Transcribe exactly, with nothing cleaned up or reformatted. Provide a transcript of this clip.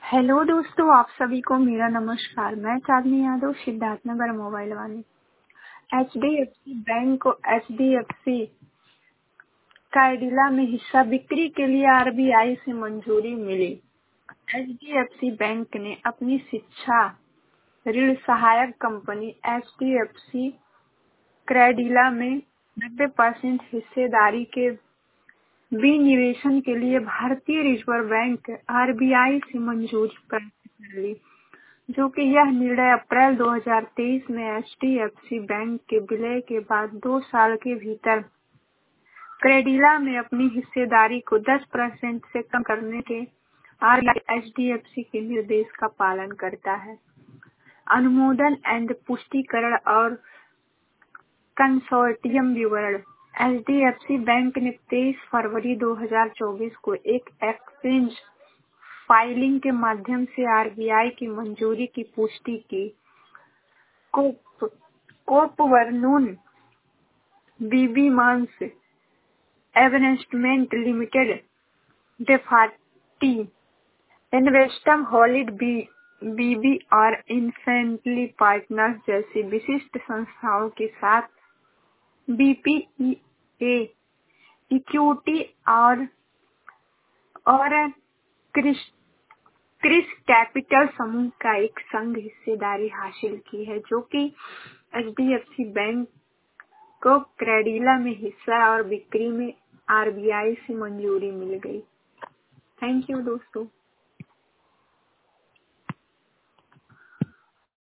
Hello दोस्तों, आप सभी को मेरा नमस्कार। मैं चांदनी यादव, सिद्धार्थनगर मोबाइल वाली। H D F C bank को H D F C Cadila में हिस्सा बिक्री के लिए आर बी आई से मंजूरी मिली। H D F C bank ने अपनी शिक्षा ऋण सहायक company H D F C Cadila में नब्बे परसेंट हिस्सेदारी के विनिवेशन के लिए भारतीय reserve bank R B I से मंजूरी प्राप्त कर ली, जो कि यह निर्णय अप्रैल दो हज़ार तेईस में H D F C bank के विलय के बाद दो साल के भीतर कैडिला में अपनी हिस्सेदारी को दस परसेंट से कम करने के R B I H D F C के निर्देश का पालन करता है। अनुमोदन एंड पुष्टिकरण और कंसोर्टियम विवरण। H D F C bank ने तेईस फरवरी दो हज़ार चौबीस को एक एक्सचेंज फाइलिंग के माध्यम से आर बी आई की मंजूरी की पुष्टि की। कोप कोप वर्नून बीबी मांस इन्वेस्टमेंट लिमिटेड, डेफाटी इन्वेस्टम हॉलिड बी बीबी और इन्फेंटली पार्टनर्स जैसी विशिष्ट संस्थाओं के साथ B P E A equity और और क्रिस क्रिस कैपिटल समूह का एक संघ हिस्सेदारी हासिल की है, जो कि H D F C bank को कैडिला में हिस्सा और बिक्री में आर बी आई से मंजूरी मिल गई। थैंक यू दोस्तों।